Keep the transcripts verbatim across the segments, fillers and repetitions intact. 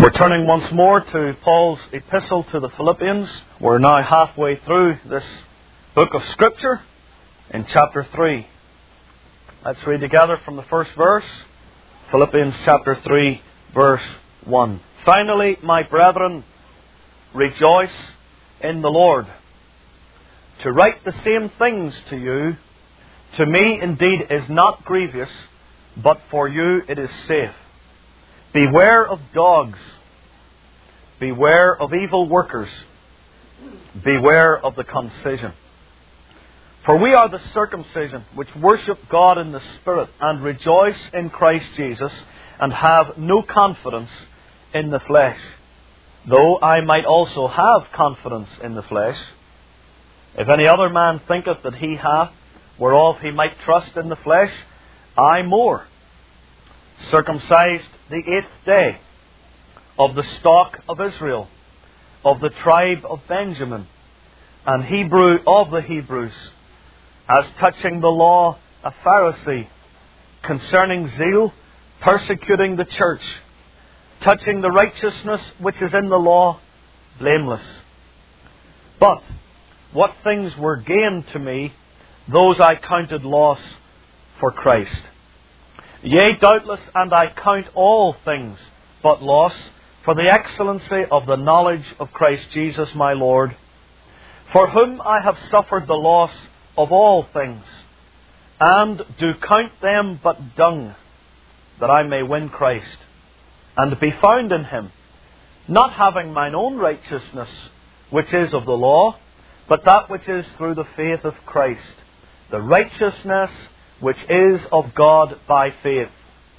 We're turning once more to Paul's epistle to the Philippians. We're now halfway through this book of Scripture in chapter three. Let's read together from the first verse. Philippians chapter three, verse one. Finally, my brethren, rejoice in the Lord. To write the same things to you, to me indeed is not grievous, but for you it is safe. Beware of dogs. Beware of evil workers. Beware of the concision. For we are the circumcision, which worship God in the Spirit, and rejoice in Christ Jesus, and have no confidence in the flesh. Though I might also have confidence in the flesh. If any other man thinketh that he hath, whereof he might trust in the flesh, I more. Circumcised the eighth day, of the stock of Israel, of the tribe of Benjamin, and Hebrew of the Hebrews, as touching the law a Pharisee, concerning zeal, persecuting the church, touching the righteousness which is in the law, blameless. But what things were gain to me, those I counted loss for Christ. Yea, doubtless, and I count all things but loss, for the excellency of the knowledge of Christ Jesus my Lord, for whom I have suffered the loss of all things, and do count them but dung, that I may win Christ, and be found in Him, not having mine own righteousness, which is of the law, but that which is through the faith of Christ, the righteousness which is of God by faith,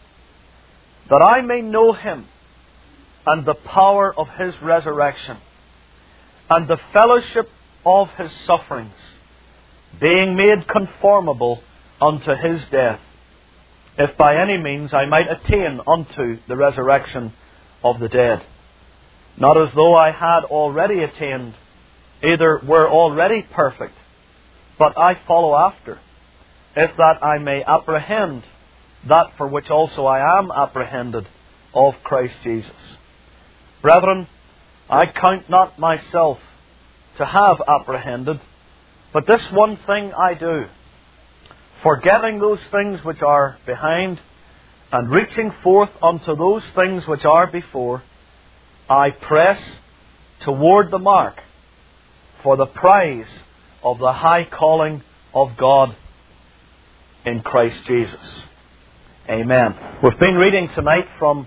that I may know Him, and the power of His resurrection, and the fellowship of His sufferings, being made conformable unto His death, if by any means I might attain unto the resurrection of the dead. Not as though I had already attained, either were already perfect, but I follow after, if that I may apprehend that for which also I am apprehended of Christ Jesus. Brethren, I count not myself to have apprehended, but this one thing I do, forgetting those things which are behind, and reaching forth unto those things which are before, I press toward the mark for the prize of the high calling of God in Christ Jesus. Amen. We've been reading tonight from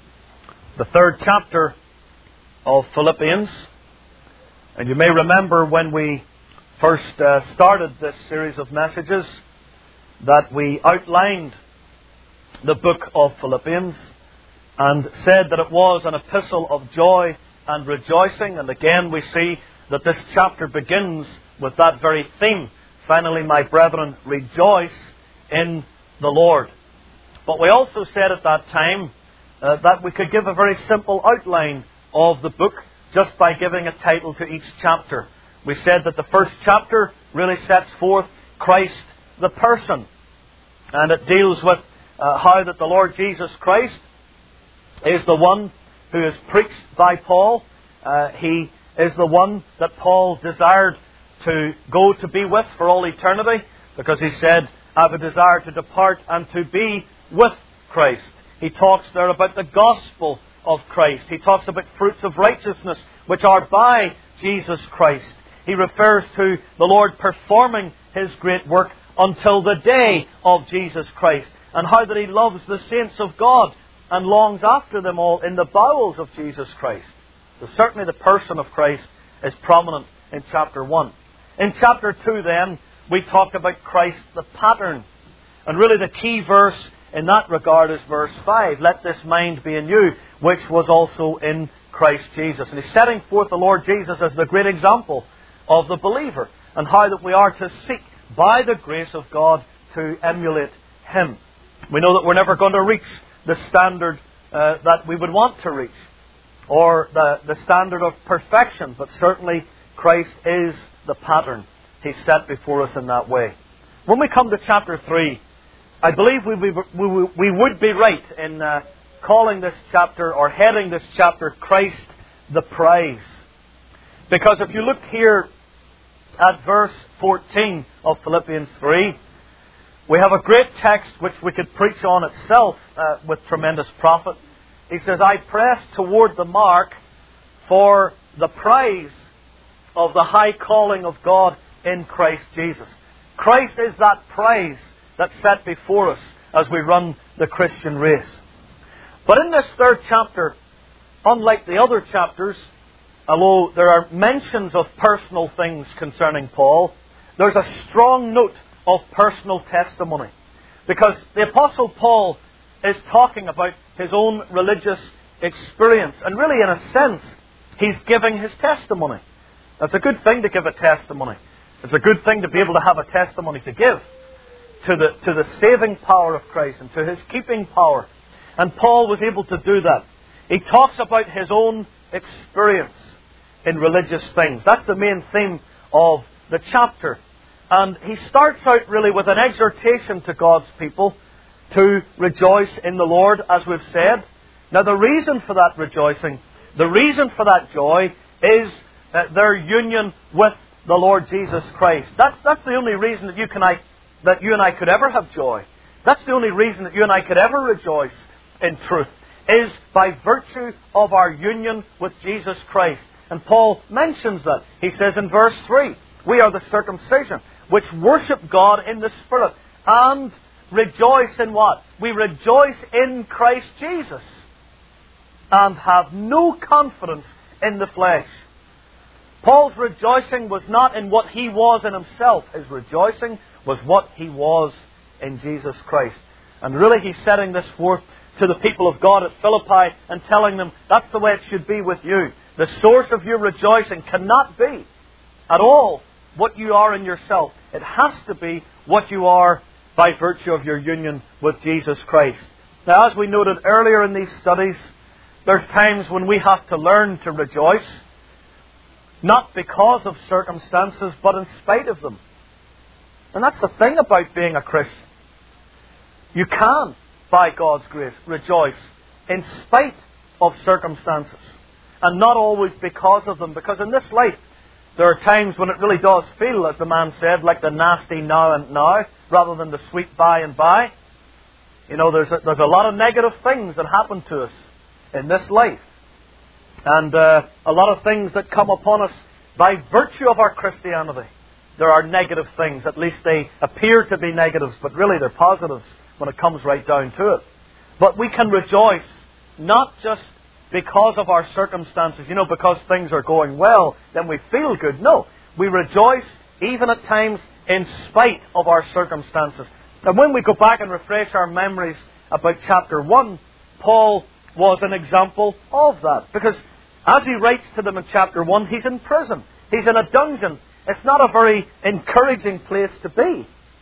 the third chapter of Philippians. And you may remember when we first uh, started this series of messages that we outlined the book of Philippians and said that it was an epistle of joy and rejoicing. And again we see that this chapter begins with that very theme. Finally, my brethren, rejoice in the Lord. But we also said at that time uh, that we could give a very simple outline of the book just by giving a title to each chapter. We said that the first chapter really sets forth Christ the person, and it deals with uh, how that the Lord Jesus Christ is the one who is preached by Paul. Uh, he is the one that Paul desired to go to be with for all eternity, because he said, I have a desire to depart and to be with Christ. He talks there about the gospel of Christ. He talks about fruits of righteousness which are by Jesus Christ. He refers to the Lord performing His great work until the day of Jesus Christ, and how that He loves the saints of God and longs after them all in the bowels of Jesus Christ. So certainly the person of Christ is prominent in chapter one. In chapter two then, we talked about Christ the pattern. And really the key verse in that regard is verse five. Let this mind be in you, which was also in Christ Jesus. And he's setting forth the Lord Jesus as the great example of the believer, and how that we are to seek by the grace of God to emulate Him. We know that we're never going to reach the standard uh, that we would want to reach, or the, the standard of perfection, but certainly Christ is the pattern. He's set before us in that way. When we come to chapter three, I believe we, we, we, we would be right in uh, calling this chapter, or heading this chapter, Christ the Prize. Because if you look here at verse fourteen of Philippians three, we have a great text which we could preach on itself uh, with tremendous profit. He says, I press toward the mark for the prize of the high calling of God in Christ Jesus. Christ is that prize that's set before us as we run the Christian race. But in this third chapter, unlike the other chapters, although there are mentions of personal things concerning Paul, there's a strong note of personal testimony. Because the Apostle Paul is talking about his own religious experience. And really, in a sense, he's giving his testimony. That's a good thing to give a testimony. It's a good thing to be able to have a testimony to give to the, to the saving power of Christ and to His keeping power. And Paul was able to do that. He talks about his own experience in religious things. That's the main theme of the chapter. And he starts out really with an exhortation to God's people to rejoice in the Lord, as we've said. Now, the reason for that rejoicing, the reason for that joy, is uh, their union with the Lord Jesus Christ. That's that's the only reason that you can I that you and I could ever have joy. That's the only reason that you and I could ever rejoice in truth, is by virtue of our union with Jesus Christ. And Paul mentions that. He says in verse three, we are the circumcision, which worship God in the Spirit, and rejoice in what? We rejoice in Christ Jesus, and have no confidence in the flesh. Paul's rejoicing was not in what he was in himself. His rejoicing was what he was in Jesus Christ. And really he's setting this forth to the people of God at Philippi and telling them that's the way it should be with you. The source of your rejoicing cannot be at all what you are in yourself. It has to be what you are by virtue of your union with Jesus Christ. Now, as we noted earlier in these studies, there's times when we have to learn to rejoice, not because of circumstances, but in spite of them. And that's the thing about being a Christian. You can, by God's grace, rejoice in spite of circumstances, and not always because of them. Because in this life, there are times when it really does feel, as the man said, like the nasty now and now, rather than the sweet by and by. You know, there's a, there's a lot of negative things that happen to us in this life. And uh, a lot of things that come upon us by virtue of our Christianity. There are negative things. At least they appear to be negatives, but really they're positives when it comes right down to it. But we can rejoice not just because of our circumstances, you know, because things are going well, then we feel good. No, we rejoice even at times in spite of our circumstances. And when we go back and refresh our memories about chapter one, Paul was an example of that. Because as he writes to them in chapter one, he's in prison. He's in a dungeon. It's not a very encouraging place to be.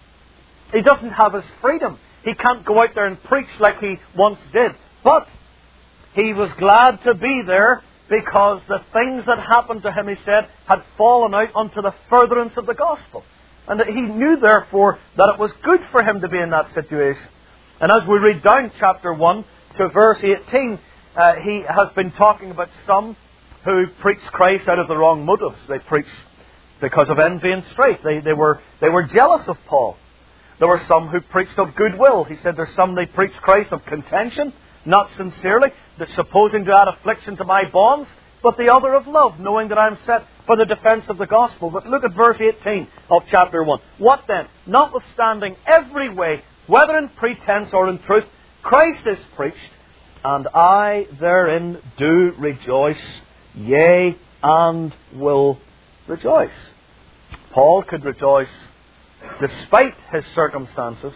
He doesn't have his freedom. He can't go out there and preach like he once did. But he was glad to be there because the things that happened to him, he said, had fallen out unto the furtherance of the gospel. And that he knew, therefore, that it was good for him to be in that situation. And as we read down chapter one to verse eighteen, uh, he has been talking about some who preach Christ out of the wrong motives. They preach because of envy and strife. They, they, were, they were jealous of Paul. There were some who preached of goodwill. He said there's some they preach Christ of contention, not sincerely, that supposing to add affliction to my bonds, but the other of love, knowing that I am set for the defence of the gospel. But look at verse eighteen of chapter one. What then? Notwithstanding every way, whether in pretense or in truth, Christ is preached, and I therein do rejoice, yea, and will rejoice. Paul could rejoice despite his circumstances.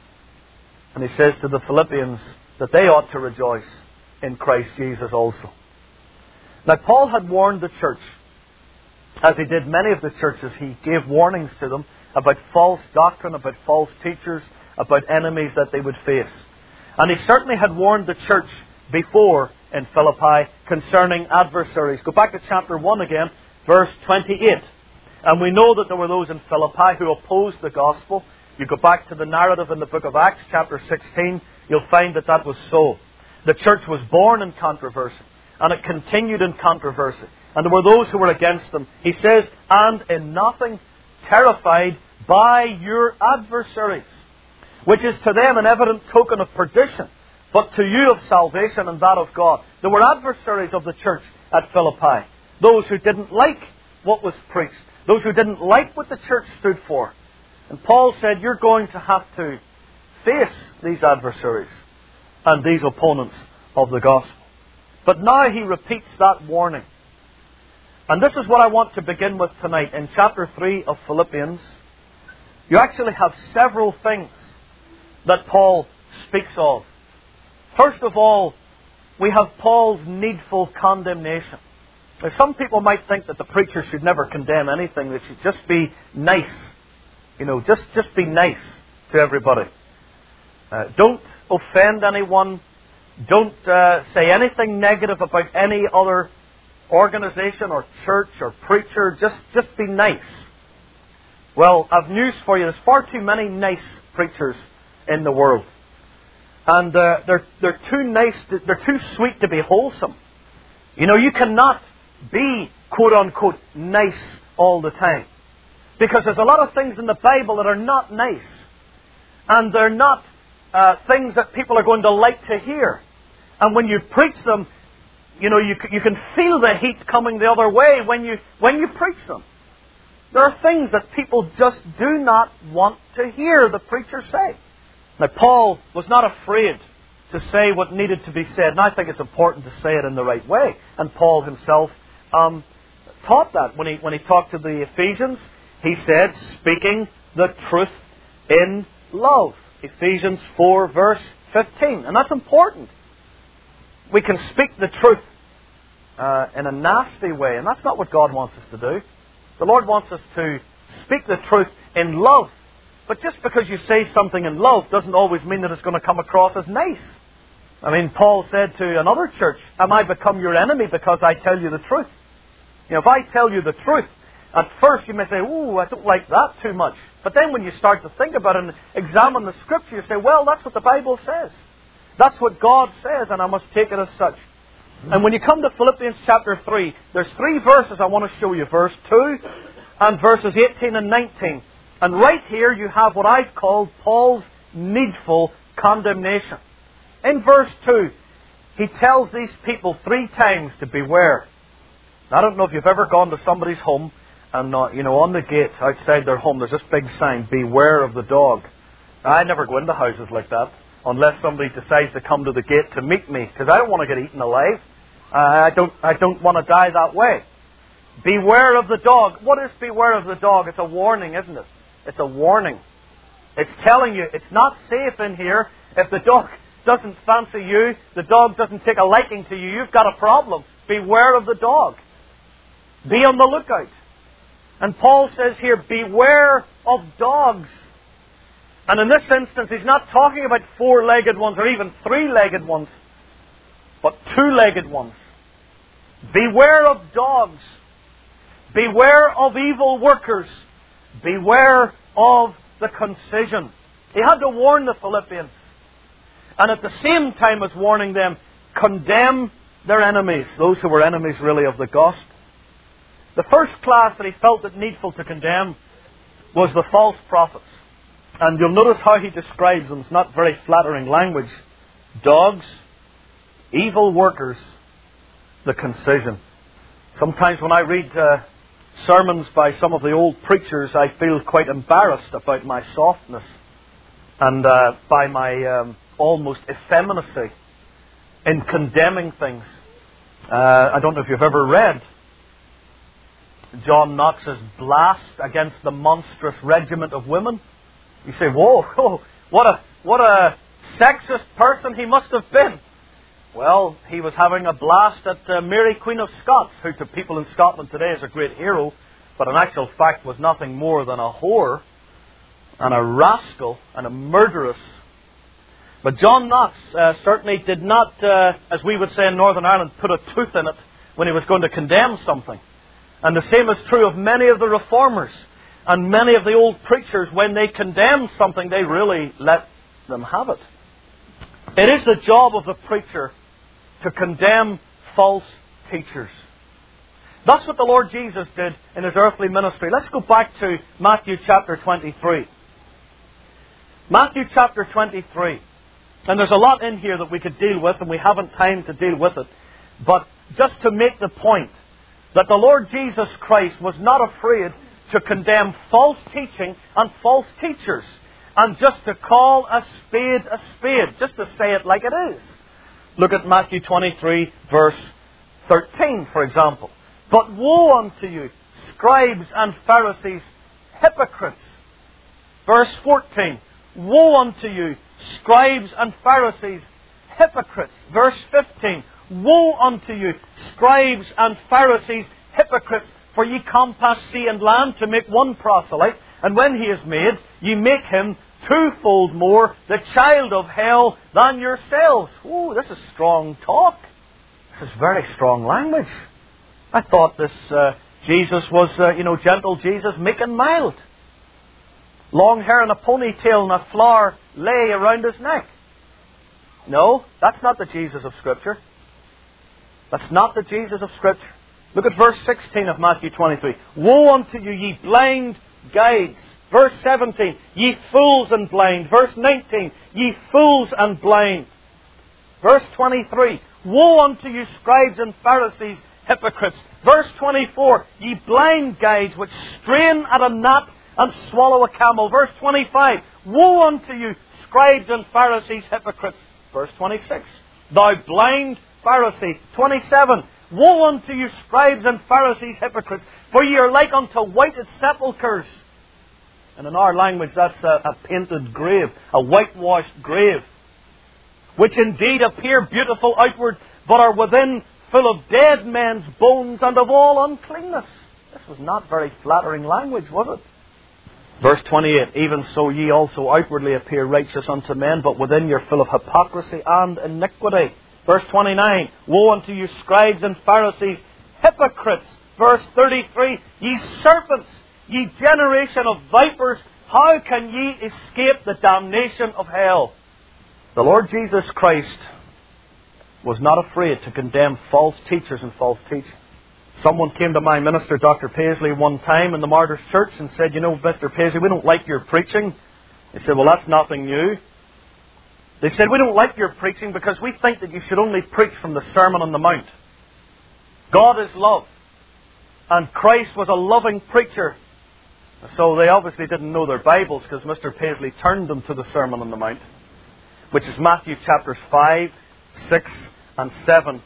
And he says to the Philippians that they ought to rejoice in Christ Jesus also. Now, Paul had warned the church, as he did many of the churches. He gave warnings to them about false doctrine, about false teachers, about enemies that they would face. And he certainly had warned the church before in Philippi concerning adversaries. Go back to chapter one again, verse twenty-eight. And we know that there were those in Philippi who opposed the gospel. You go back to the narrative in the book of Acts, chapter sixteen, you'll find that that was so. The church was born in controversy, and it continued in controversy. And there were those who were against them. He says, and in nothing terrified by your adversaries, which is to them an evident token of perdition, but to you of salvation and that of God. There were adversaries of the church at Philippi. Those who didn't like what was preached. Those who didn't like what the church stood for. And Paul said, you're going to have to face these adversaries and these opponents of the gospel. But now he repeats that warning. And this is what I want to begin with tonight. In chapter three of Philippians, you actually have several things that Paul speaks of. First of all, we have Paul's needful condemnation. Now, some people might think that the preacher should never condemn anything. They should just be nice. You know, just, just be nice to everybody. Uh, don't offend anyone. Don't uh, say anything negative about any other organization or church or preacher. Just, just be nice. Well, I've news for you. There's far too many nice preachers in the world. And uh, they're, they're too nice, to, they're too sweet to be wholesome. You know, you cannot be, quote-unquote, nice all the time. Because there's a lot of things in the Bible that are not nice. And they're not uh, things that people are going to like to hear. And when you preach them, you know, you, you can feel the heat coming the other way when you, when you preach them. There are things that people just do not want to hear the preacher say. Now, Paul was not afraid to say what needed to be said. And I think it's important to say it in the right way. And Paul himself um, taught that. When he, when he talked to the Ephesians, he said, speaking the truth in love. Ephesians four, verse fifteen. And that's important. We can speak the truth uh, in a nasty way. And that's not what God wants us to do. The Lord wants us to speak the truth in love. But just because you say something in love doesn't always mean that it's going to come across as nice. I mean, Paul said to another church, am I become your enemy because I tell you the truth? You know, if I tell you the truth, at first you may say, ooh, I don't like that too much. But then when you start to think about it and examine the Scripture, you say, well, that's what the Bible says. That's what God says, and I must take it as such. And when you come to Philippians chapter three, there's three verses I want to show you. Verse two and verses eighteen and nineteen. And right here you have what I've called Paul's needful condemnation. In verse two, he tells these people three times to beware. Now, I don't know if you've ever gone to somebody's home and, uh, you know, on the gate outside their home there's this big sign, beware of the dog. Now, I never go into houses like that unless somebody decides to come to the gate to meet me, because I don't want to get eaten alive. Uh, I don't, I don't want to die that way. Beware of the dog. What is beware of the dog? It's a warning, isn't it? It's a warning. It's telling you it's not safe in here. If the dog doesn't fancy you, the dog doesn't take a liking to you, you've got a problem. Beware of the dog. Be on the lookout. And Paul says here, beware of dogs. And in this instance, he's not talking about four-legged ones or even three-legged ones, but two-legged ones. Beware of dogs. Beware of evil workers. Beware of the concision. He had to warn the Philippians. And at the same time as warning them, condemn their enemies, those who were enemies really of the gospel. The first class that he felt it needful to condemn was the false prophets. And you'll notice how he describes them. It's not very flattering language. Dogs, evil workers, the concision. Sometimes when I read uh, sermons by some of the old preachers, I feel quite embarrassed about my softness and uh, by my um, almost effeminacy in condemning things. Uh, I don't know if you've ever read John Knox's blast against the monstrous regiment of women. You say, whoa, whoa what a what a sexist person he must have been. Well, he was having a blast at uh, Mary, Queen of Scots, who to people in Scotland today is a great hero, but in actual fact was nothing more than a whore and a rascal and a murderess. But John Knox uh, certainly did not, uh, as we would say in Northern Ireland, put a tooth in it when he was going to condemn something. And the same is true of many of the reformers and many of the old preachers. When they condemned something, they really let them have it. It is the job of the preacher to condemn false teachers. That's what the Lord Jesus did in His earthly ministry. Let's go back to Matthew chapter twenty-three. Matthew chapter twenty-three. And there's a lot in here that we could deal with, and we haven't time to deal with it. But just to make the point that the Lord Jesus Christ was not afraid to condemn false teaching and false teachers. And just to call a spade a spade. Just to say it like it is. Look at Matthew twenty-three, verse thirteen, for example. But woe unto you, scribes and Pharisees, hypocrites. Verse fourteen. Woe unto you, scribes and Pharisees, hypocrites. Verse fifteen. Woe unto you, scribes and Pharisees, hypocrites, for ye compass sea and land to make one proselyte, and when he is made, ye make him twofold more the child of hell than yourselves. Oh, this is strong talk. This is very strong language. I thought this uh, Jesus was, uh, you know, gentle Jesus, meek and mild. Long hair and a ponytail and a flower lay around his neck. No, that's not the Jesus of Scripture. That's not the Jesus of Scripture. Look at verse sixteen of Matthew twenty-three. Woe unto you, ye blind guides. Verse seventeen. Ye fools and blind. Verse nineteen. Ye fools and blind. Verse twenty-three. Woe unto you, scribes and Pharisees, hypocrites. Verse twenty-four. Ye blind guides, which strain at a gnat and swallow a camel. Verse twenty-five. Woe unto you, scribes and Pharisees, hypocrites. Verse twenty-six. Thou blind Pharisee. twenty-seven. Woe unto you, scribes and Pharisees, hypocrites, for ye are like unto whited sepulchres. And in our language, that's a, a painted grave, a whitewashed grave, which indeed appear beautiful outward, but are within full of dead men's bones and of all uncleanness. This was not very flattering language, was it? Verse twenty-eight. Even so ye also outwardly appear righteous unto men, but within you're full of hypocrisy and iniquity. Verse twenty-nine. Woe unto you, scribes and Pharisees, hypocrites. Verse thirty-three. Ye serpents, ye generation of vipers, how can ye escape the damnation of hell? The Lord Jesus Christ was not afraid to condemn false teachers and false teaching. Someone came to my minister, Doctor Paisley, one time in the Martyrs Church and said, you know, Mister Paisley, we don't like your preaching. He said, well, that's nothing new. They said, we don't like your preaching because we think that you should only preach from the Sermon on the Mount. God is love. And Christ was a loving preacher. So they obviously didn't know their Bibles because Mister Paisley turned them to the Sermon on the Mount, which is Matthew chapters five, six and seven.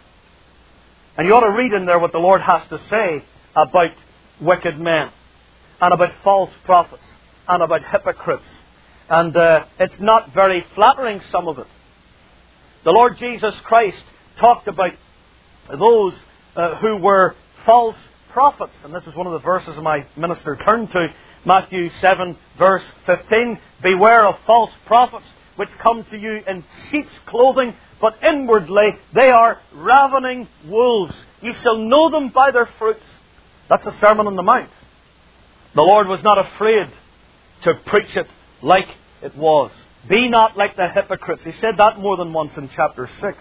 And you ought to read in there what the Lord has to say about wicked men and about false prophets and about hypocrites. And uh, it's not very flattering, some of it. The Lord Jesus Christ talked about those uh, who were false prophets. And this is one of the verses my minister turned to. Matthew seven, verse fifteen. Beware of false prophets, which come to you in sheep's clothing, but inwardly they are ravening wolves. You shall know them by their fruits. That's a Sermon on the Mount. The Lord was not afraid to preach it like it was. Be not like the hypocrites. He said that more than once in chapter six.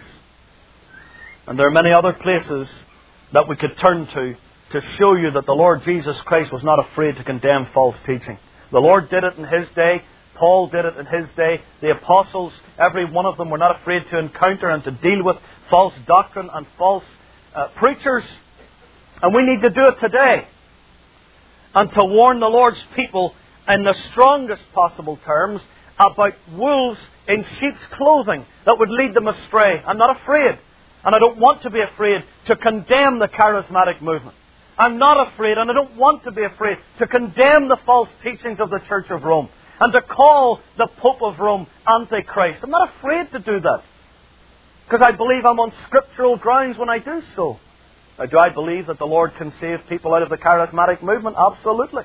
And there are many other places that we could turn to to show you that the Lord Jesus Christ was not afraid to condemn false teaching. The Lord did it in His day. Paul did it in his day. The apostles, every one of them, were not afraid to encounter and to deal with false doctrine and false uh, preachers. And we need to do it today. And to warn the Lord's people in the strongest possible terms about wolves in sheep's clothing that would lead them astray. I'm not afraid, and I don't want to be afraid, to condemn the charismatic movement. I'm not afraid, and I don't want to be afraid, to condemn the false teachings of the Church of Rome and to call the Pope of Rome Antichrist. I'm not afraid to do that because I believe I'm on scriptural grounds when I do so. Now, do I believe that the Lord can save people out of the charismatic movement? Absolutely.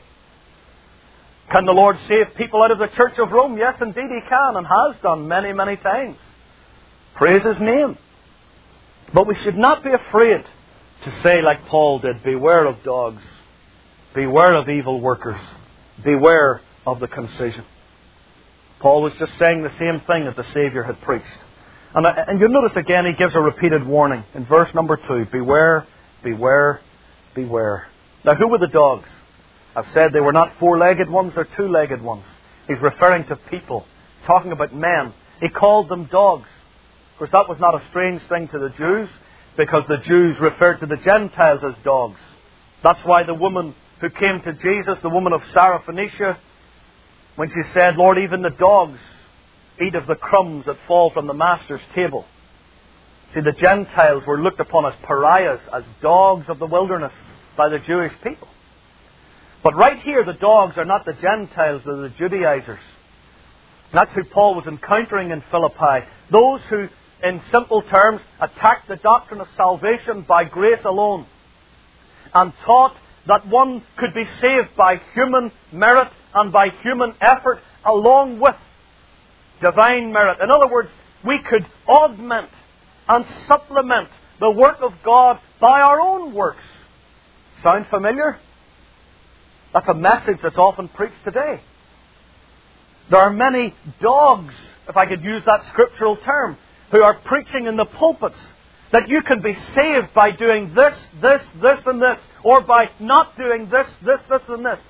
Can the Lord save people out of the Church of Rome? Yes, indeed He can, and has done many, many times. Praise His name. But we should not be afraid to say like Paul did, beware of dogs, beware of evil workers, beware of the concision. Paul was just saying the same thing that the Saviour had preached. And, and you'll notice again he gives a repeated warning in verse number two. Beware, beware, beware. Now who were the dogs? I've said they were not four-legged ones, they're two-legged ones. He's referring to people, talking about men. He called them dogs. Of course, that was not a strange thing to the Jews, because the Jews referred to the Gentiles as dogs. That's why the woman who came to Jesus, the woman of Syrophoenicia, when she said, Lord, even the dogs eat of the crumbs that fall from the Master's table. See, the Gentiles were looked upon as pariahs, as dogs of the wilderness by the Jewish people. But right here, the dogs are not the Gentiles, they're the Judaizers. That's who Paul was encountering in Philippi. Those who, in simple terms, attacked the doctrine of salvation by grace alone, and taught that one could be saved by human merit and by human effort along with divine merit. In other words, we could augment and supplement the work of God by our own works. Sound familiar? That's a message that's often preached today. There are many dogs, if I could use that scriptural term, who are preaching in the pulpits that you can be saved by doing this, this, this and this, or by not doing this, this, this and this.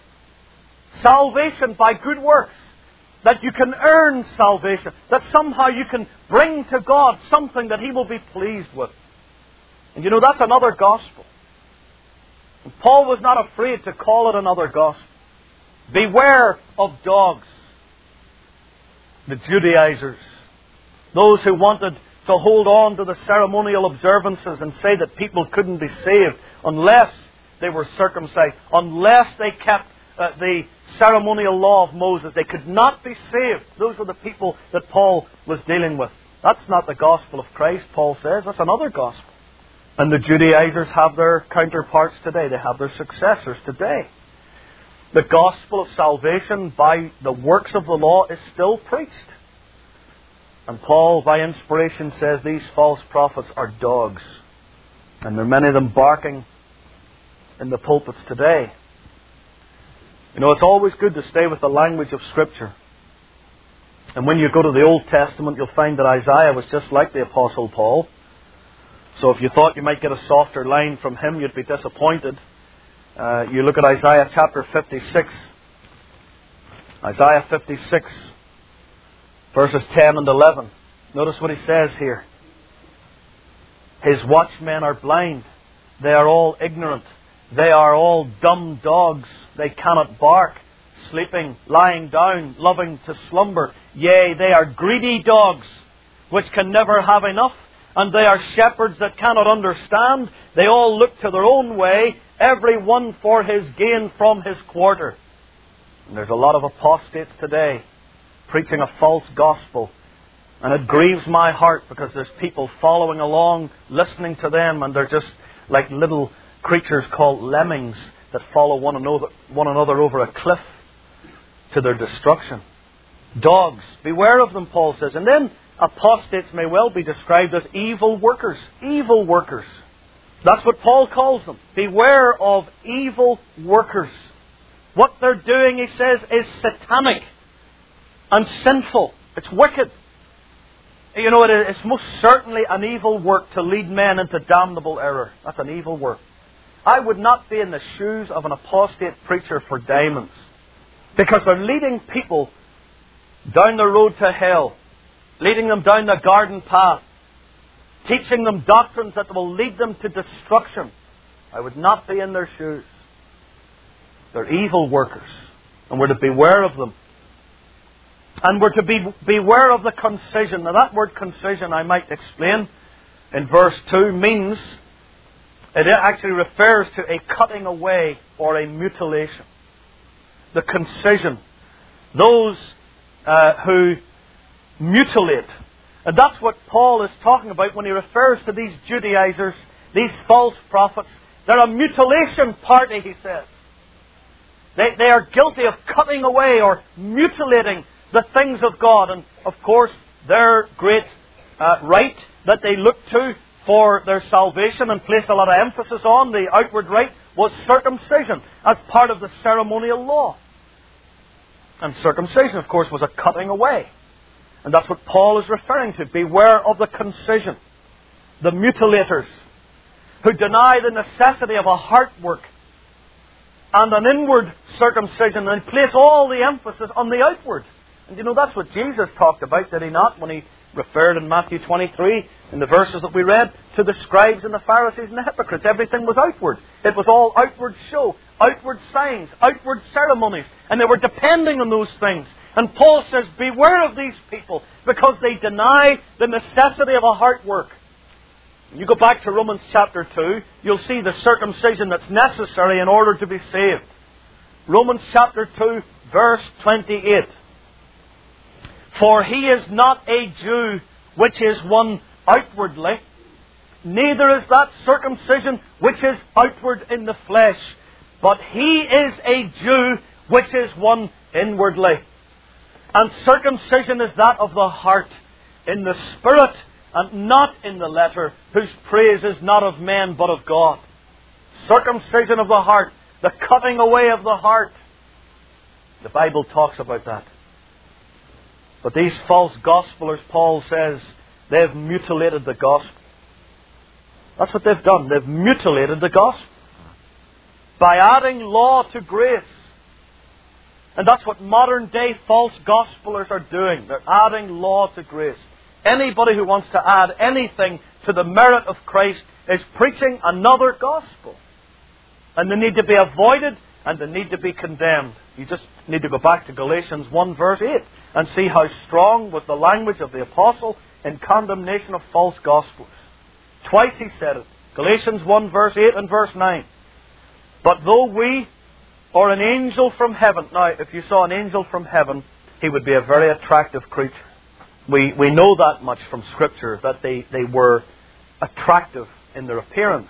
Salvation by good works. That you can earn salvation. That somehow you can bring to God something that He will be pleased with. And you know, that's another gospel. And Paul was not afraid to call it another gospel. Beware of dogs. The Judaizers. Those who wanted to hold on to the ceremonial observances and say that people couldn't be saved unless they were circumcised, unless they kept uh, the ceremonial law of Moses. They could not be saved. Those are the people that Paul was dealing with. That's not the gospel of Christ, Paul says. That's another gospel. And the Judaizers have their counterparts today. They have their successors today. The gospel of salvation by the works of the law is still preached. And Paul, by inspiration, says these false prophets are dogs. And there are many of them barking in the pulpits today. You know, it's always good to stay with the language of Scripture. And when you go to the Old Testament, you'll find that Isaiah was just like the Apostle Paul. So if you thought you might get a softer line from him, you'd be disappointed. Uh, you look at Isaiah chapter fifty-six. Isaiah fifty-six, verses ten and eleven. Notice what he says here. His watchmen are blind. They are all ignorant. They are all dumb dogs. They cannot bark. Sleeping, lying down, loving to slumber. Yea, they are greedy dogs, which can never have enough. And they are shepherds that cannot understand. They all look to their own way, every one for his gain from his quarter. And there's a lot of apostates today preaching a false gospel. And it grieves my heart because there's people following along, listening to them, and they're just like little creatures called lemmings that follow one another, one another over a cliff to their destruction. Dogs, beware of them, Paul says. And then apostates may well be described as evil workers. Evil workers. That's what Paul calls them. Beware of evil workers. What they're doing, he says, is satanic and sinful. It's wicked. You know, it's most certainly an evil work to lead men into damnable error. That's an evil work. I would not be in the shoes of an apostate preacher for diamonds, because they're leading people down the road to hell, leading them down the garden path, teaching them doctrines that will lead them to destruction. I would not be in their shoes. They're evil workers, and we're to beware of them. And we're to be beware of the concision. Now that word concision, I might explain, in verse two means, it actually refers to a cutting away or a mutilation. The concision. Those uh, who mutilate. And that's what Paul is talking about when he refers to these Judaizers, these false prophets. They're a mutilation party, he says. They, they are guilty of cutting away or mutilating the things of God. And of course, their great uh, rite that they look to for their salvation and place a lot of emphasis on, the outward rite, was circumcision as part of the ceremonial law. And circumcision, of course, was a cutting away. And that's what Paul is referring to. Beware of the concision, the mutilators, who deny the necessity of a heart work and an inward circumcision, and place all the emphasis on the outward. And you know, that's what Jesus talked about, did He not, when He referred in Matthew twenty-three, in the verses that we read, to the scribes and the Pharisees and the hypocrites. Everything was outward. It was all outward show, outward signs, outward ceremonies, and they were depending on those things. And Paul says, beware of these people, because they deny the necessity of a heart work. You go back to Romans chapter two, you'll see the circumcision that's necessary in order to be saved. Romans chapter two, verse twenty-eight. For he is not a Jew which is one outwardly, neither is that circumcision which is outward in the flesh, but he is a Jew which is one inwardly. And circumcision is that of the heart, in the spirit, and not in the letter, whose praise is not of men but of God. Circumcision of the heart, the cutting away of the heart. The Bible talks about that. But these false gospelers, Paul says, they've mutilated the gospel. That's what they've done. They've mutilated the gospel by adding law to grace. And that's what modern day false gospelers are doing. They're adding law to grace. Anybody who wants to add anything to the merit of Christ is preaching another gospel. And they need to be avoided and they need to be condemned. You just need to go back to Galatians one verse eight and see how strong was the language of the apostle in condemnation of false gospels. Twice he said it. Galatians one verse eight and verse nine. But though we or an angel from heaven. Now, if you saw an angel from heaven, he would be a very attractive creature. We we know that much from Scripture, that they, they were attractive in their appearance.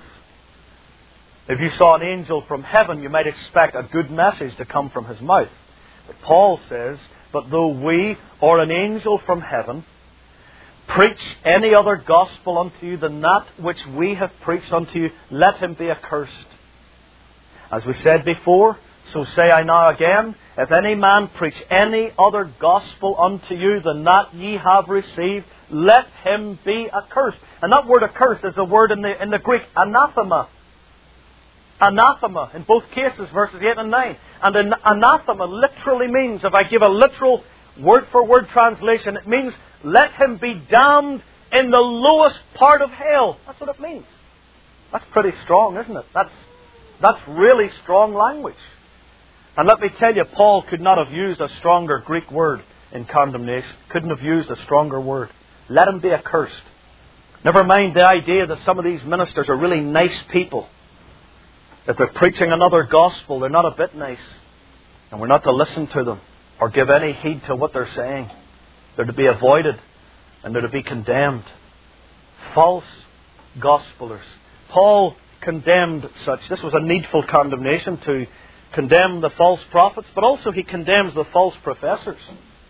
If you saw an angel from heaven, you might expect a good message to come from his mouth. But Paul says, but though we or an angel from heaven preach any other gospel unto you than that which we have preached unto you, let him be accursed. As we said before, so say I now again, if any man preach any other gospel unto you than that ye have received, let him be accursed. And that word accursed is a word in the in the Greek, anathema. Anathema, in both cases, verses eight and nine. And an anathema literally means, if I give a literal word-for-word translation, it means, let him be damned in the lowest part of hell. That's what it means. That's pretty strong, isn't it? That's, that's really strong language. And let me tell you, Paul could not have used a stronger Greek word in condemnation. Couldn't have used a stronger word. Let him be accursed. Never mind the idea that some of these ministers are really nice people. If they're preaching another gospel, they're not a bit nice. And we're not to listen to them or give any heed to what they're saying. They're to be avoided and they're to be condemned. False gospelers. Paul condemned such. This was a needful condemnation to condemn the false prophets, but also he condemns the false professors.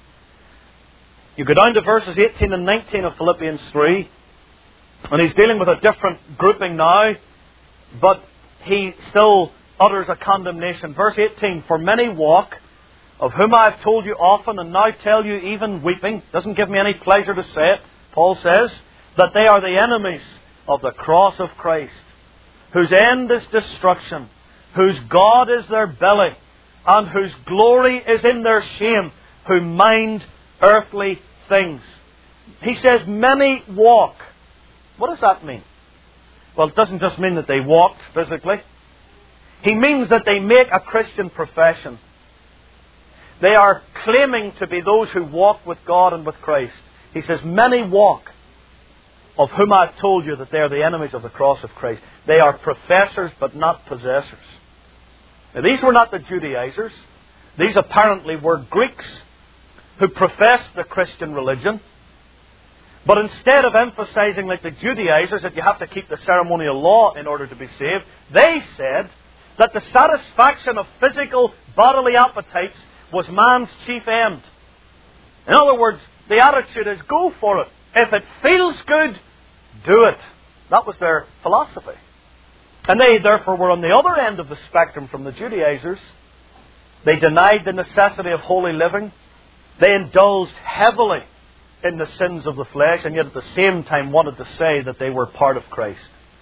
You go down to verses eighteen and nineteen of Philippians three, and he's dealing with a different grouping now, but he still utters a condemnation. Verse eighteen, for many walk, of whom I have told you often, and now tell you even weeping, doesn't give me any pleasure to say it, Paul says, that they are the enemies of the cross of Christ, whose end is destruction, whose God is their belly, and whose glory is in their shame, who mind earthly things. He says, many walk. What does that mean? Well, it doesn't just mean that they walked physically. He means that they make a Christian profession. They are claiming to be those who walk with God and with Christ. He says, many walk, of whom I have told you that they are the enemies of the cross of Christ. They are professors but not possessors. Now, these were not the Judaizers. These apparently were Greeks who professed the Christian religion. But instead of emphasizing, like the Judaizers, that you have to keep the ceremonial law in order to be saved, they said that the satisfaction of physical bodily appetites was man's chief end. In other words, the attitude is go for it. If it feels good, do it. That was their philosophy. And they therefore were on the other end of the spectrum from the Judaizers. They denied the necessity of holy living. They indulged heavily in the sins of the flesh, and yet at the same time wanted to say that they were part of Christ.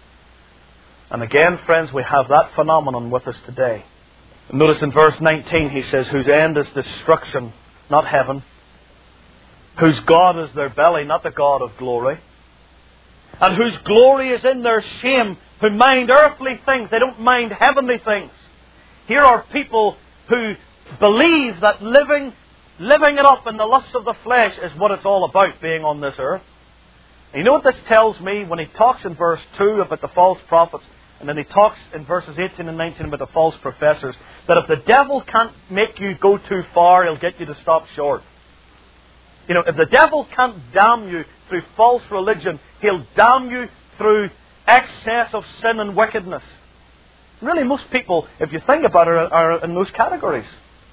And again, friends, we have that phenomenon with us today. Notice in verse nineteen he says, whose end is destruction, not heaven. Whose God is their belly, not the God of glory. And whose glory is in their shame, who mind earthly things. They don't mind heavenly things. Here are people who believe that living, living it up in the lusts of the flesh is what it's all about, being on this earth. And you know what this tells me when he talks in verse two about the false prophets, and then he talks in verses eighteen and nineteen about the false professors, that if the devil can't make you go too far, he'll get you to stop short. You know, if the devil can't damn you through false religion, he'll damn you through excess of sin and wickedness. Really, most people, if you think about it, are in those categories.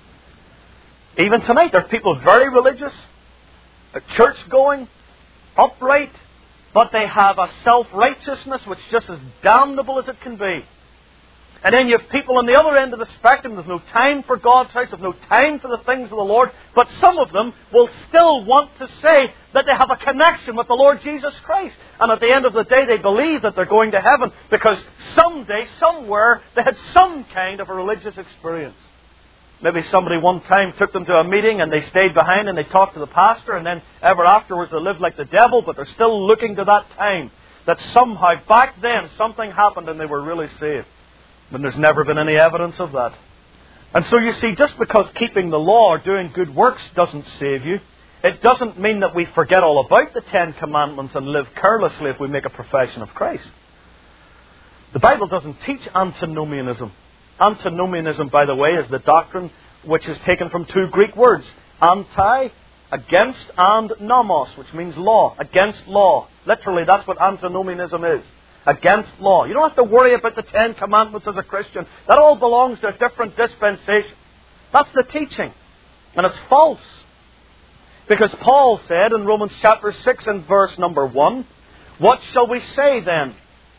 Even tonight, there are people very religious, church-going, upright, but they have a self-righteousness which is just as damnable as it can be. And then you have people on the other end of the spectrum. There's no time for God's house. There's no time for the things of the Lord. But some of them will still want to say that they have a connection with the Lord Jesus Christ. And at the end of the day, they believe that they're going to heaven because someday, somewhere, they had some kind of a religious experience. Maybe somebody one time took them to a meeting and they stayed behind and they talked to the pastor, and then ever afterwards they lived like the devil, but they're still looking to that time that somehow back then something happened and they were really saved. And there's never been any evidence of that. And so you see, just because keeping the law or doing good works doesn't save you, it doesn't mean that we forget all about the Ten Commandments and live carelessly if we make a profession of Christ. The Bible doesn't teach antinomianism. Antinomianism, by the way, is the doctrine which is taken from two Greek words. Anti, against, and nomos, which means law, against law. Literally, that's what antinomianism is. Against law. You don't have to worry about the Ten Commandments as a Christian. That all belongs to a different dispensation. That's the teaching. And it's false. Because Paul said in Romans chapter six and verse number one, what shall we say then?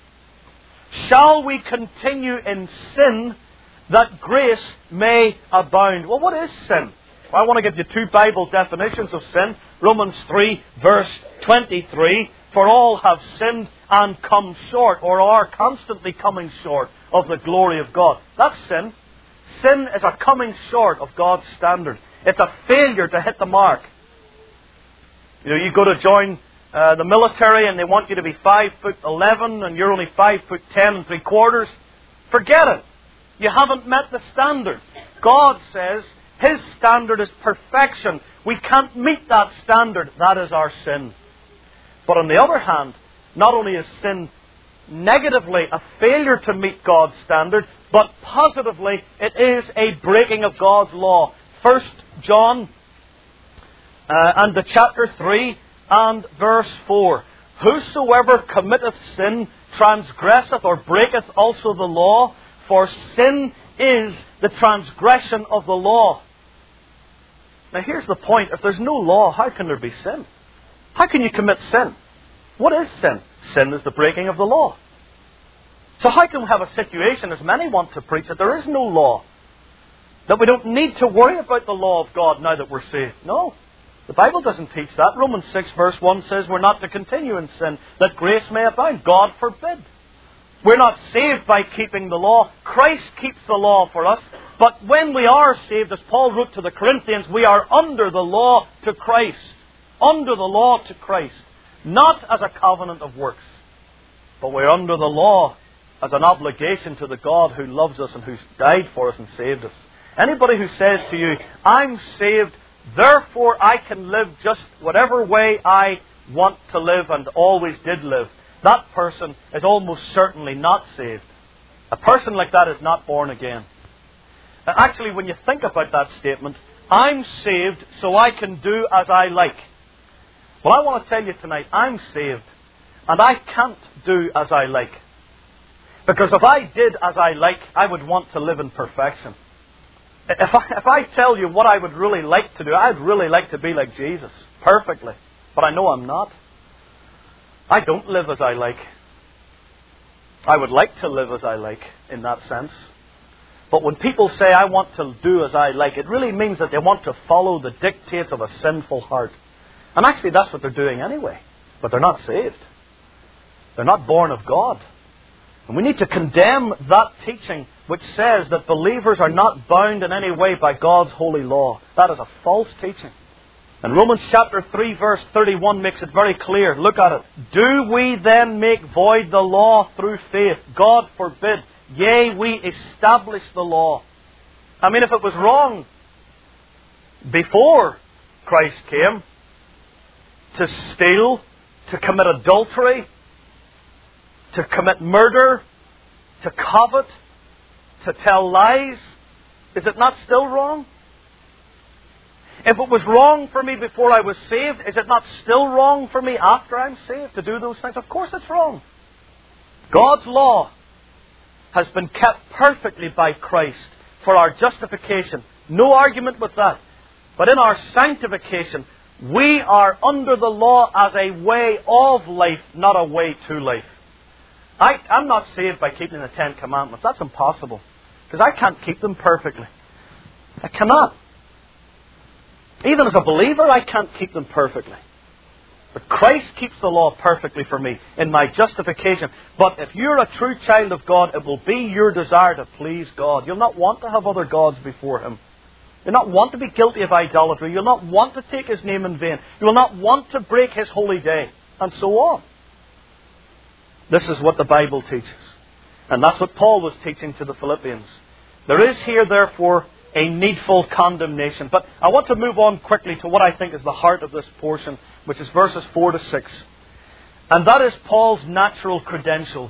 Shall we continue in sin that grace may abound? Well, what is sin? Well, I want to give you two Bible definitions of sin. Romans three verse twenty-three. For all have sinned and come short, or are constantly coming short of the glory of God. That's sin. Sin is a coming short of God's standard. It's a failure to hit the mark. You know, you go to join uh, the military and they want you to be five foot eleven and you're only five foot ten and three quarters. Forget it. You haven't met the standard. God says His standard is perfection. We can't meet that standard. That is our sin. But on the other hand, not only is sin negatively a failure to meet God's standard, but positively it is a breaking of God's law. First John uh, and the chapter three and verse four. Whosoever committeth sin transgresseth or breaketh also the law, for sin is the transgression of the law. Now here's the point. If there's no law, how can there be sin? How can you commit sin? What is sin? Sin is the breaking of the law. So how can we have a situation, as many want to preach, that there is no law? That we don't need to worry about the law of God now that we're saved? No. The Bible doesn't teach that. Romans six verse one says we're not to continue in sin, that grace may abound. God forbid. We're not saved by keeping the law. Christ keeps the law for us. But when we are saved, as Paul wrote to the Corinthians, we are under the law to Christ. Under the law to Christ. Not as a covenant of works. But we're under the law as an obligation to the God who loves us and who died for us and saved us. Anybody who says to you, I'm saved, therefore I can live just whatever way I want to live and always did live, that person is almost certainly not saved. A person like that is not born again. And actually, when you think about that statement, I'm saved so I can do as I like. Well, I want to tell you tonight, I'm saved and I can't do as I like. Because if I did as I like, I would want to live in perfection. If I, if I tell you what I would really like to do, I'd really like to be like Jesus, perfectly. But I know I'm not. I don't live as I like. I would like to live as I like, in that sense. But when people say, I want to do as I like, it really means that they want to follow the dictates of a sinful heart. And actually that's what they're doing anyway. But they're not saved. They're not born of God. And we need to condemn that teaching which says that believers are not bound in any way by God's holy law. That is a false teaching. And Romans chapter three verse thirty-one makes it very clear. Look at it. Do we then make void the law through faith? God forbid. Yea, we establish the law. I mean, if it was wrong before Christ came to steal, to commit adultery, to commit murder, to covet, to tell lies, is it not still wrong? If it was wrong for me before I was saved, is it not still wrong for me after I'm saved to do those things? Of course it's wrong. God's law has been kept perfectly by Christ for our justification. No argument with that. But in our sanctification, we are under the law as a way of life, not a way to life. I, I'm not saved by keeping the Ten Commandments. That's impossible. Because I can't keep them perfectly. I cannot. Even as a believer, I can't keep them perfectly. But Christ keeps the law perfectly for me in my justification. But if you're a true child of God, it will be your desire to please God. You'll not want to have other gods before Him. You'll not want to be guilty of idolatry. You'll not want to take His name in vain. You will not want to break His holy day. And so on. This is what the Bible teaches. And that's what Paul was teaching to the Philippians. There is here, therefore, a needful condemnation. But I want to move on quickly to what I think is the heart of this portion, which is verses four to six. And that is Paul's natural credentials.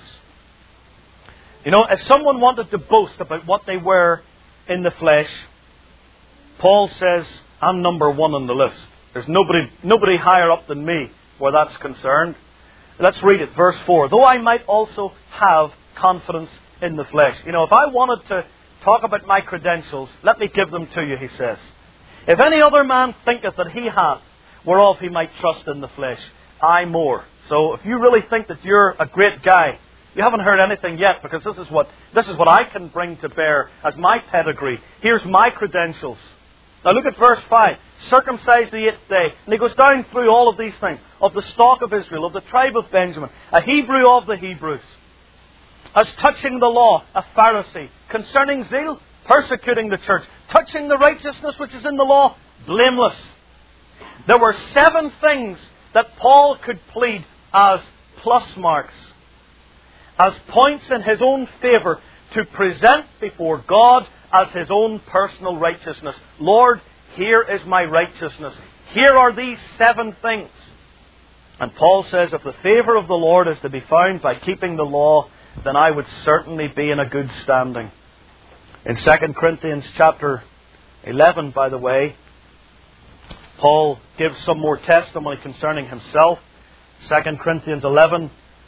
You know, if someone wanted to boast about what they were in the flesh, Paul says, I'm number one on the list. There's nobody, nobody higher up than me where that's concerned. Let's read it, verse four. Though I might also have confidence in the flesh. You know, if I wanted to talk about my credentials, let me give them to you, he says. If any other man thinketh that he hath, whereof he might trust in the flesh, I more. So if you really think that you're a great guy, you haven't heard anything yet, because this is what this is what I can bring to bear as my pedigree. Here's my credentials. Now look at verse five. Circumcised the eighth day. And he goes down through all of these things. Of the stock of Israel, of the tribe of Benjamin, a Hebrew of the Hebrews. As touching the law, a Pharisee. Concerning zeal, persecuting the church. Touching the righteousness which is in the law, blameless. There were seven things that Paul could plead as plus marks, as points in his own favour to present before God as his own personal righteousness. Lord, here is my righteousness. Here are these seven things. And Paul says, if the favour of the Lord is to be found by keeping the law, then I would certainly be in a good standing. In Second Corinthians chapter eleven, by the way, Paul gives some more testimony concerning himself. Second Corinthians eleven,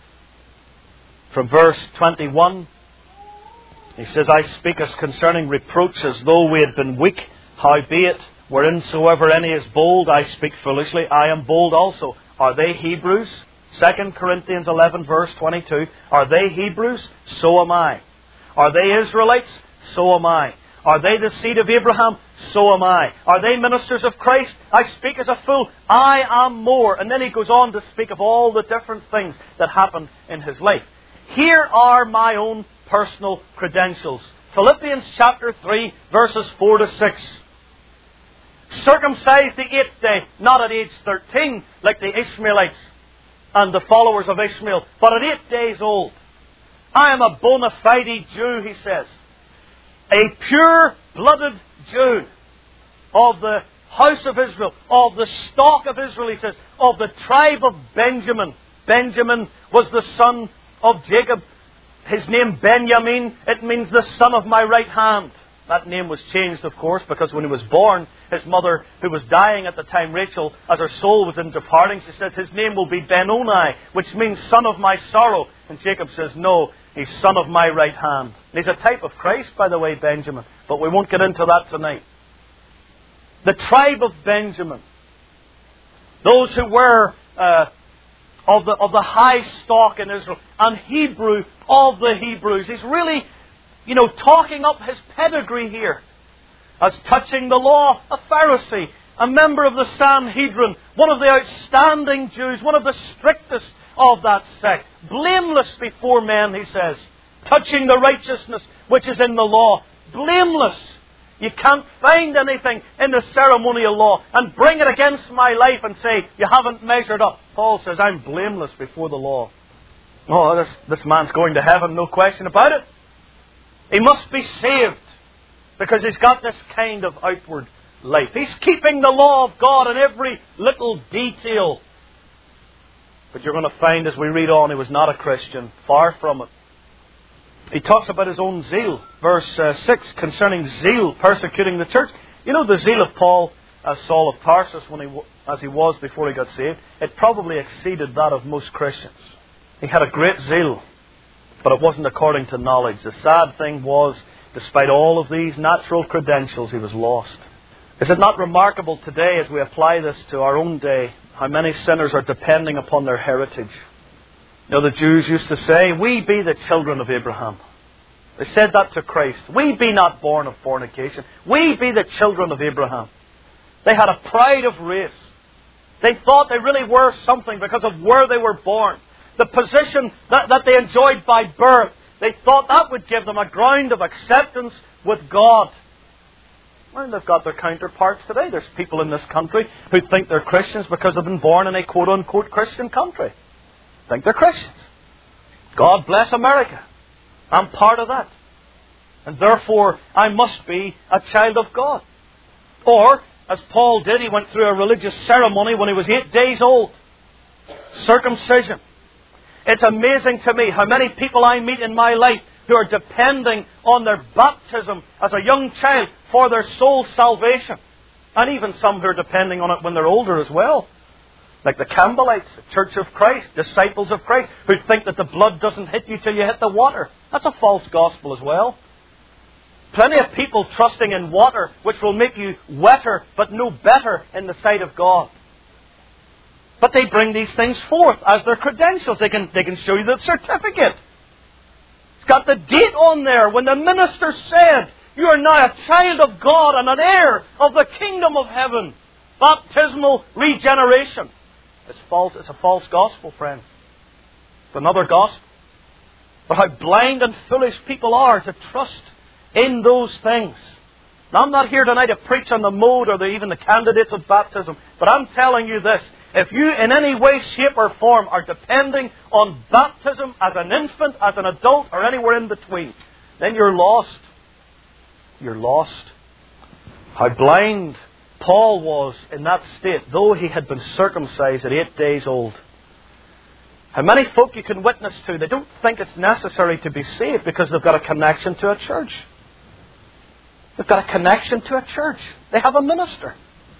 from verse twenty-one, he says, I speak as concerning reproach as though we had been weak. Howbeit, whereinsoever any is bold, I speak foolishly. I am bold also. Are they Hebrews? Second Corinthians eleven, verse twenty-two. Are they Hebrews? So am I. Are they Israelites? So am I. Are they the seed of Abraham? So am I. Are they ministers of Christ? I speak as a fool. I am more. And then he goes on to speak of all the different things that happened in his life. Here are my own personal credentials. Philippians chapter three, verses four to six. Circumcised the eighth day, not at age thirteen, like the Ishmaelites and the followers of Ishmael, but at eight days old. I am a bona fide Jew, he says. A pure-blooded Jew of the house of Israel, of the stock of Israel, he says, of the tribe of Benjamin. Benjamin was the son of Jacob. His name Benjamin, it means the son of my right hand. That name was changed, of course, because when he was born, his mother, who was dying at the time, Rachel, as her soul was in departing, she says, his name will be Benoni, which means son of my sorrow. And Jacob says, no, he's son of my right hand. And he's a type of Christ, by the way, Benjamin. But we won't get into that tonight. The tribe of Benjamin. Those who were uh, of the of the high stock in Israel. And Hebrew of the Hebrews. He's really, you know, talking up his pedigree here. As touching the law, a Pharisee. a member of the Sanhedrin, one of the outstanding Jews, one of the strictest of that sect, blameless before men, he says, touching the righteousness which is in the law. Blameless. You can't find anything in the ceremonial law and bring it against my life and say, you haven't measured up. Paul says, I'm blameless before the law. Oh, this, this man's going to heaven, no question about it. He must be saved because he's got this kind of outward life. He's keeping the law of God in every little detail. But you're going to find as we read on, he was not a Christian. Far from it. He talks about his own zeal. Verse uh, six, concerning zeal persecuting the church. You know, the zeal of Paul as Saul of Tarsus, when he, as he was before he got saved, it probably exceeded that of most Christians. He had a great zeal, but it wasn't according to knowledge. The sad thing was, despite all of these natural credentials, he was lost. Is it not remarkable today, as we apply this to our own day, how many sinners are depending upon their heritage? You know, the Jews used to say, we be the children of Abraham. They said that to Christ. We be not born of fornication. We be the children of Abraham. They had a pride of race. They thought they really were something because of where they were born. The position that, that they enjoyed by birth. They thought that would give them a ground of acceptance with God. Well, they've got their counterparts today. There's people in this country who think they're Christians because they've been born in a quote-unquote Christian country. Think they're Christians. God bless America. I'm part of that. And therefore, I must be a child of God. Or, as Paul did, he went through a religious ceremony when he was eight days old. Circumcision. It's amazing to me how many people I meet in my life who are depending on their baptism as a young child for their soul's salvation. And even some who are depending on it when they're older as well. Like the Campbellites, the Church of Christ, disciples of Christ, who think that the blood doesn't hit you till you hit the water. That's a false gospel as well. Plenty of people trusting in water, which will make you wetter, but no better in the sight of God. But they bring these things forth as their credentials. They can, they can show you the certificate. It's got the date on there when the minister said, you are now a child of God and an heir of the kingdom of heaven. Baptismal regeneration. It's false. It's a false gospel, friends. It's another gospel. But how blind and foolish people are to trust in those things. Now, I'm not here tonight to preach on the mode or the, even the candidates of baptism. But I'm telling you this. If you in any way, shape or form are depending on baptism as an infant, as an adult, or anywhere in between, then you're lost. You're lost. How blind Paul was in that state, though he had been circumcised at eight days old. How many folk you can witness to, they don't think it's necessary to be saved because they've got a connection to a church. They've got a connection to a church. They have a minister.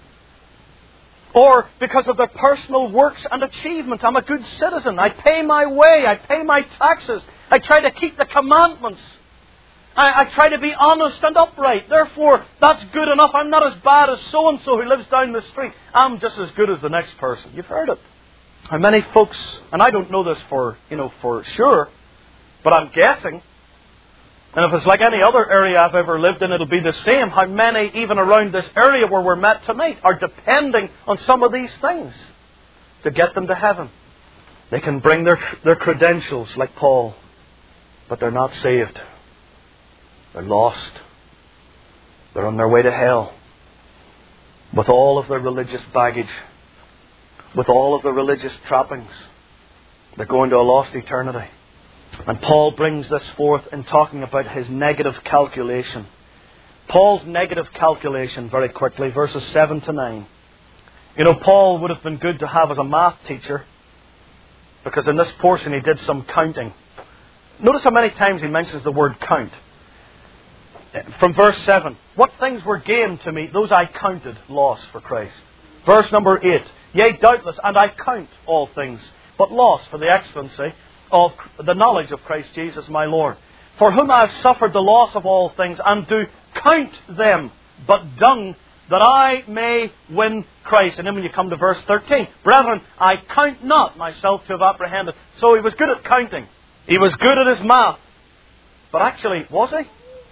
Or because of their personal works and achievements. I'm a good citizen. I pay my way. I pay my taxes. I try to keep the commandments. I, I try to be honest and upright. Therefore, that's good enough. I'm not as bad as so-and-so who lives down the street. I'm just as good as the next person. You've heard it. How many folks, and I don't know this for, you know, for sure, but I'm guessing, and if it's like any other area I've ever lived in, it'll be the same. How many, even around this area where we're met tonight, are depending on some of these things to get them to heaven. They can bring their, their credentials like Paul, but they're not saved. They're lost. They're on their way to hell. With all of their religious baggage. With all of their religious trappings. They're going to a lost eternity. And Paul brings this forth in talking about his negative calculation. Paul's negative calculation, very quickly, verses seven to nine. You know, Paul would have been good to have as a math teacher, because in this portion he did some counting. Notice how many times he mentions the word count. From verse seven, what things were gained to me, those I counted loss for Christ. Verse number eight, yea, doubtless, and I count all things, but loss for the excellency of the knowledge of Christ Jesus my Lord, for whom I have suffered the loss of all things, and do count them but dung, that I may win Christ. And then when you come to verse thirteen, brethren, I count not myself to have apprehended. So he was good at counting. He was good at his math. But actually, was he?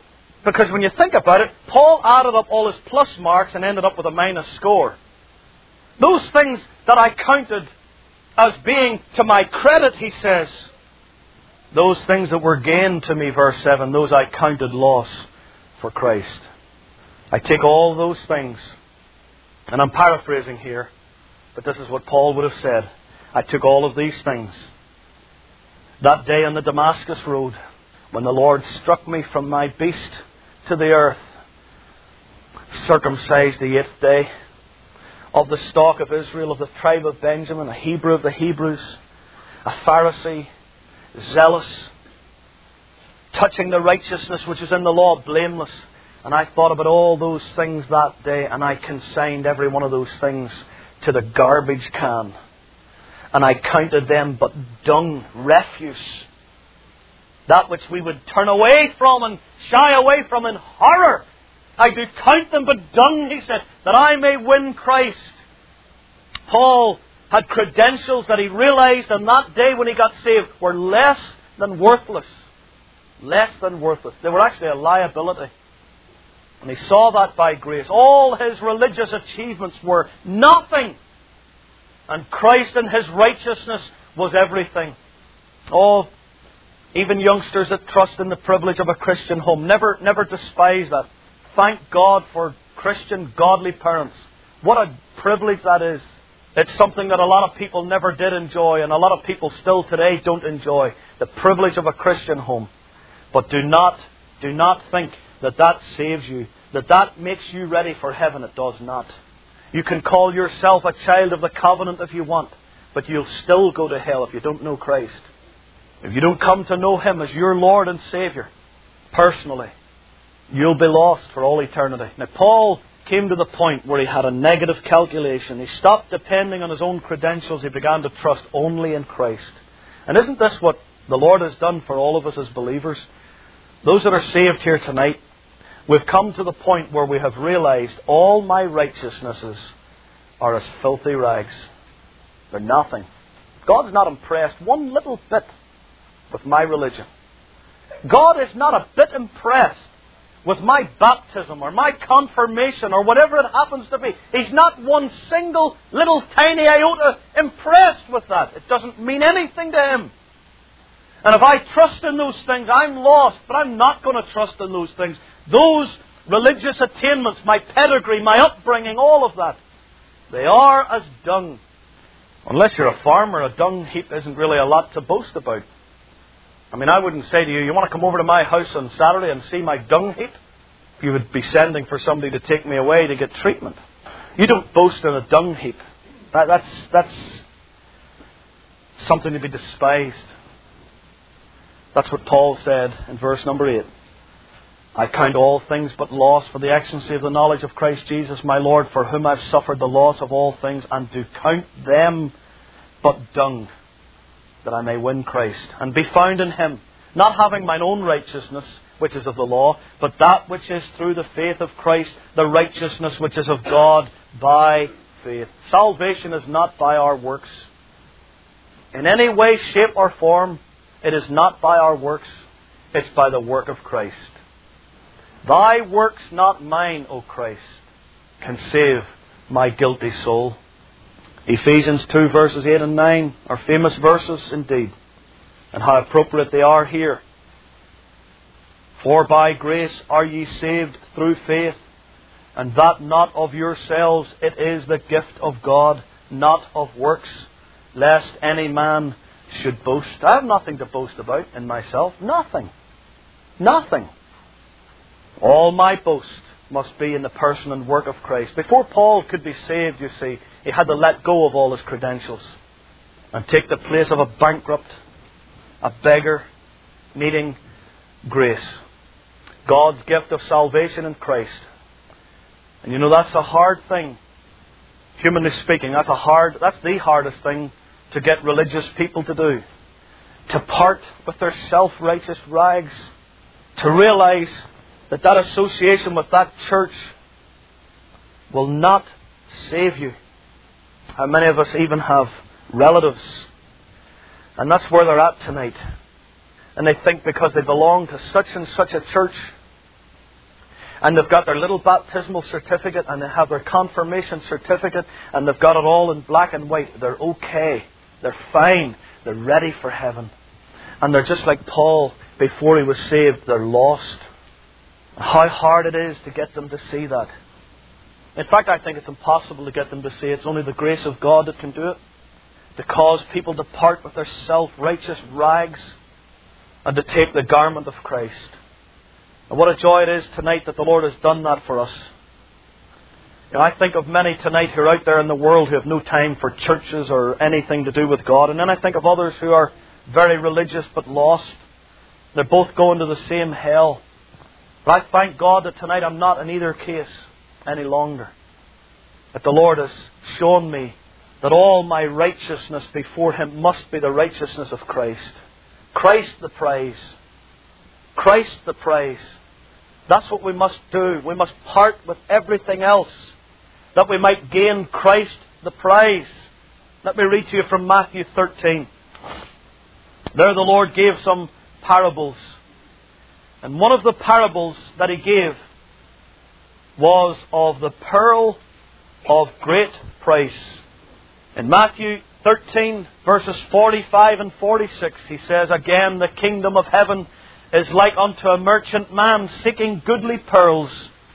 Because when you think about it, Paul added up all his plus marks and ended up with a minus score. Those things that I counted as being to my credit, he says, those things that were gained to me, verse seven, those I counted loss for Christ. I take all those things, and I'm paraphrasing here, but this is what Paul would have said. I took all of these things. That day on the Damascus road, when the Lord struck me from my beast to the earth, circumcised the eighth day, of the stock of Israel, of the tribe of Benjamin, a Hebrew of the Hebrews, a Pharisee, zealous, touching the righteousness which is in the law, blameless. And I thought about all those things that day, and I consigned every one of those things to the garbage can. And I counted them but dung, refuse. That which we would turn away from and shy away from in horror. I do count them but dung, he said, that I may win Christ. Paul had credentials that he realized on that day when he got saved were less than worthless. Less than worthless. They were actually a liability. And he saw that by grace. All his religious achievements were nothing. And Christ and His righteousness was everything. Oh, even youngsters that trust in the privilege of a Christian home, never, never despise that. Thank God for Christian, godly parents. What a privilege that is. It's something that a lot of people never did enjoy, and a lot of people still today don't enjoy. The privilege of a Christian home. But do not, do not think that that saves you, that that makes you ready for heaven. It does not. You can call yourself a child of the covenant if you want, but you'll still go to hell if you don't know Christ. If you don't come to know Him as your Lord and Saviour, personally, you'll be lost for all eternity. Now, Paul came to the point where he had a negative calculation. He stopped depending on his own credentials. He began to trust only in Christ. And isn't this what the Lord has done for all of us as believers? Those that are saved here tonight, we've come to the point where we have realized all my righteousnesses are as filthy rags. They're nothing. God's not impressed one little bit with my religion. God is not a bit impressed with my baptism or my confirmation or whatever it happens to be. He's not one single little tiny iota impressed with that. It doesn't mean anything to Him. And if I trust in those things, I'm lost. But I'm not going to trust in those things. Those religious attainments, my pedigree, my upbringing, all of that, they are as dung. Unless you're a farmer, a dung heap isn't really a lot to boast about. I mean, I wouldn't say to you, you want to come over to my house on Saturday and see my dung heap? You would be sending for somebody to take me away to get treatment. You don't boast in a dung heap. That, that's, that's something to be despised. That's what Paul said in verse number eight. I count all things but loss for the excellency of the knowledge of Christ Jesus my Lord, for whom I've suffered the loss of all things, and do count them but dung, that I may win Christ, and be found in Him, not having mine own righteousness, which is of the law, but that which is through the faith of Christ, the righteousness which is of God by faith. Salvation is not by our works. In any way, shape or form, it is not by our works. It's by the work of Christ. Thy works, not mine, O Christ, can save my guilty soul. Ephesians two verses eight and nine are famous verses indeed. And how appropriate they are here. For by grace are ye saved through faith, and that not of yourselves, it is the gift of God, not of works, lest any man should boast. I have nothing to boast about in myself. Nothing. Nothing. All my boast must be in the person and work of Christ. Before Paul could be saved, you see, he had to let go of all his credentials and take the place of a bankrupt, a beggar, needing grace. God's gift of salvation in Christ. And you know, that's a hard thing. Humanly speaking, that's a hard, that's the hardest thing to get religious people to do. To part with their self-righteous rags. To realize that that association with that church will not save you. How many of us even have relatives? And that's where they're at tonight. And they think because they belong to such and such a church, and they've got their little baptismal certificate, and they have their confirmation certificate, and they've got it all in black and white. They're okay. They're fine. They're ready for heaven. And they're just like Paul before he was saved. They're lost. How hard it is to get them to see that. In fact, I think it's impossible to get them to see it. It's only the grace of God that can do it. To cause people to part with their self-righteous rags and to take the garment of Christ. And what a joy it is tonight that the Lord has done that for us. You know, I think of many tonight who are out there in the world who have no time for churches or anything to do with God. And then I think of others who are very religious but lost. They're both going to the same hell. But I thank God that tonight I'm not in either case any longer. That the Lord has shown me that all my righteousness before Him must be the righteousness of Christ. Christ the prize. Christ the prize. That's what we must do. We must part with everything else that we might gain Christ the prize. Let me read to you from Matthew thirteen. There the Lord gave some parables. And one of the parables that He gave was of the pearl of great price. In Matthew thirteen, verses forty-five and forty-six, He says, "Again, the kingdom of heaven is like unto a merchant man seeking goodly pearls,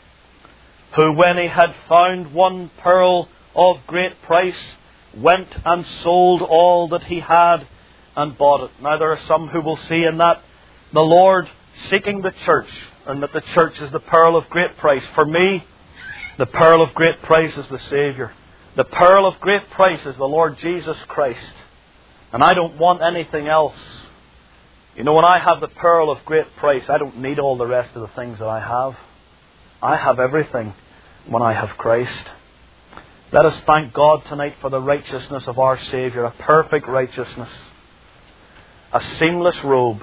who when he had found one pearl of great price, went and sold all that he had and bought it." Now there are some who will see in that the Lord seeking the church, and that the church is the pearl of great price. For me, the pearl of great price is the Saviour. The pearl of great price is the Lord Jesus Christ. And I don't want anything else. You know, when I have the pearl of great price, I don't need all the rest of the things that I have. I have everything when I have Christ. Let us thank God tonight for the righteousness of our Saviour, a perfect righteousness, a seamless robe.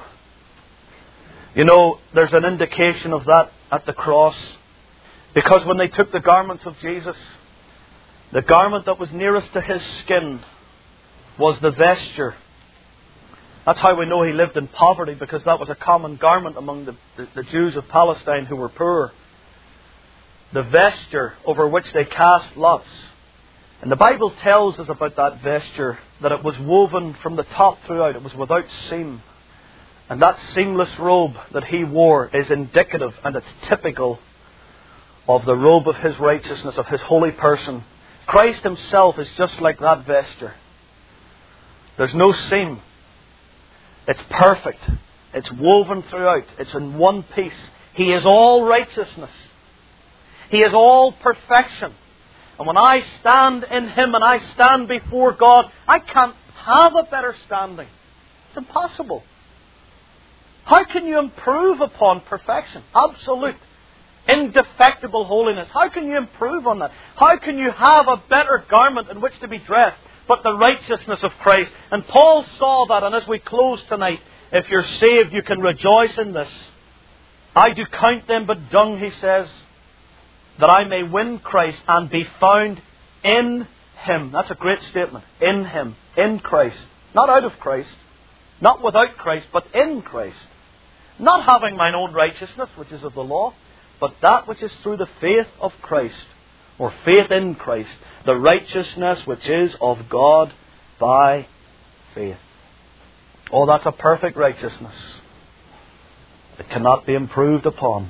You know, there's an indication of that at the cross. Because when they took the garments of Jesus, the garment that was nearest to His skin was the vesture. That's how we know He lived in poverty, because that was a common garment among the, the, the Jews of Palestine who were poor. The vesture over which they cast lots. And the Bible tells us about that vesture, that it was woven from the top throughout. It was without seam. And that seamless robe that He wore is indicative and it's typical of the robe of His righteousness, of His holy person. Christ Himself is just like that vesture. There's no seam. It's perfect. It's woven throughout. It's in one piece. He is all righteousness. He is all perfection. And when I stand in Him and I stand before God, I can't have a better standing. It's impossible. How can you improve upon perfection? Absolute, indefectible holiness. How can you improve on that? How can you have a better garment in which to be dressed but the righteousness of Christ? And Paul saw that, and as we close tonight, if you're saved, you can rejoice in this. "I do count them but dung," he says, "that I may win Christ and be found in Him." That's a great statement. In Him. In Christ. Not out of Christ. Not without Christ, but in Christ. Not having mine own righteousness, which is of the law, but that which is through the faith of Christ, or faith in Christ, the righteousness which is of God by faith. Oh, that's a perfect righteousness. It cannot be improved upon.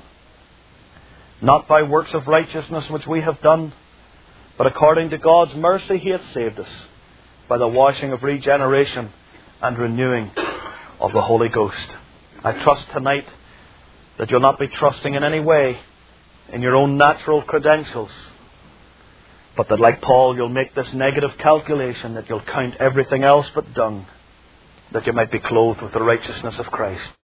Not by works of righteousness which we have done, but according to God's mercy He hath saved us, by the washing of regeneration and renewing of the Holy Ghost. I trust tonight that you'll not be trusting in any way in your own natural credentials, but that like Paul you'll make this negative calculation, that you'll count everything else but dung, that you might be clothed with the righteousness of Christ.